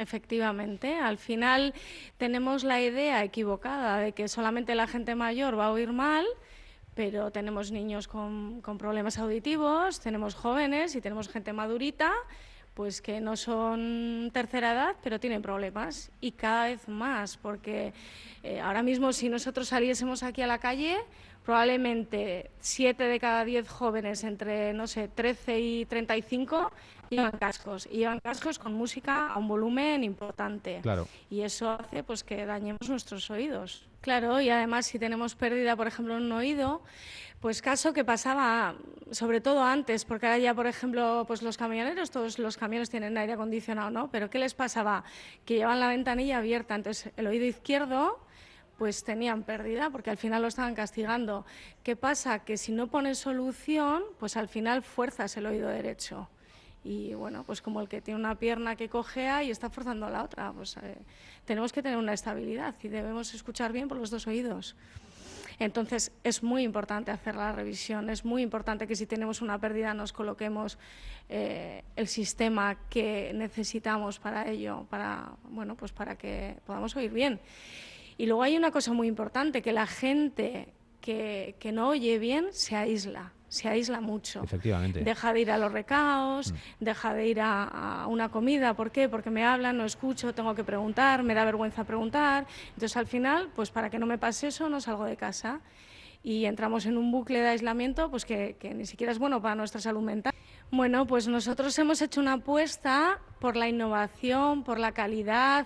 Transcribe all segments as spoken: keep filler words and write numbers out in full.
Efectivamente, al final tenemos la idea equivocada de que solamente la gente mayor va a oír mal, pero tenemos niños con, con problemas auditivos, tenemos jóvenes y tenemos gente madurita, pues que no son tercera edad, pero tienen problemas y cada vez más, porque eh, ahora mismo si nosotros saliésemos aquí a la calle, probablemente siete de cada diez jóvenes entre, no sé, trece y treinta y cinco llevan cascos, y llevan cascos con música a un volumen importante, Claro. y eso hace pues que dañemos nuestros oídos. Claro, y además si tenemos pérdida, por ejemplo, en un oído, pues caso que pasaba sobre todo antes, porque ahora ya, por ejemplo, pues los camioneros, todos los camiones tienen aire acondicionado, ¿no? Pero ¿qué les pasaba? Que llevaban la ventanilla abierta, entonces el oído izquierdo pues tenían pérdida, porque al final lo estaban castigando. ¿Qué pasa? Que si no pones solución, pues al final fuerzas el oído derecho. Y bueno, pues como el que tiene una pierna que cojea y está forzando a la otra, pues eh, tenemos que tener una estabilidad y debemos escuchar bien por los dos oídos. Entonces es muy importante hacer la revisión, es muy importante que si tenemos una pérdida nos coloquemos eh, el sistema que necesitamos para ello, para, bueno, pues para que podamos oír bien. Y luego hay una cosa muy importante, que la gente que, que no oye bien se aísla, se aísla mucho. Efectivamente. Deja de ir a los recaos, Mm. deja de ir a, a una comida. ¿Por qué? Porque me hablan, no escucho, tengo que preguntar, me da vergüenza preguntar. Entonces al final, pues para que no me pase eso, no salgo de casa. Y entramos en un bucle de aislamiento pues que, que ni siquiera es bueno para nuestra salud mental. Bueno, pues nosotros hemos hecho una apuesta por la innovación, por la calidad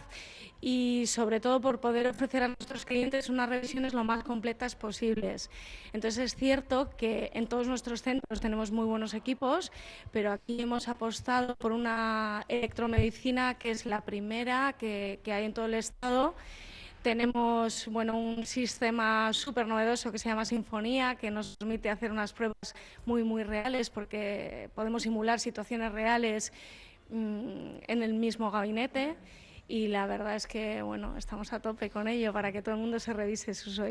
y sobre todo por poder ofrecer a nuestros clientes unas revisiones lo más completas posibles. Entonces es cierto que en todos nuestros centros tenemos muy buenos equipos, pero aquí hemos apostado por una electromedicina que es la primera que, que hay en todo el estado. Tenemos bueno, un sistema súper novedoso que se llama Sinfonía, que nos permite hacer unas pruebas muy, muy reales, porque podemos simular situaciones reales mmm, en el mismo gabinete. Y la verdad es que bueno, estamos a tope con ello para que todo el mundo se revise sus oídos.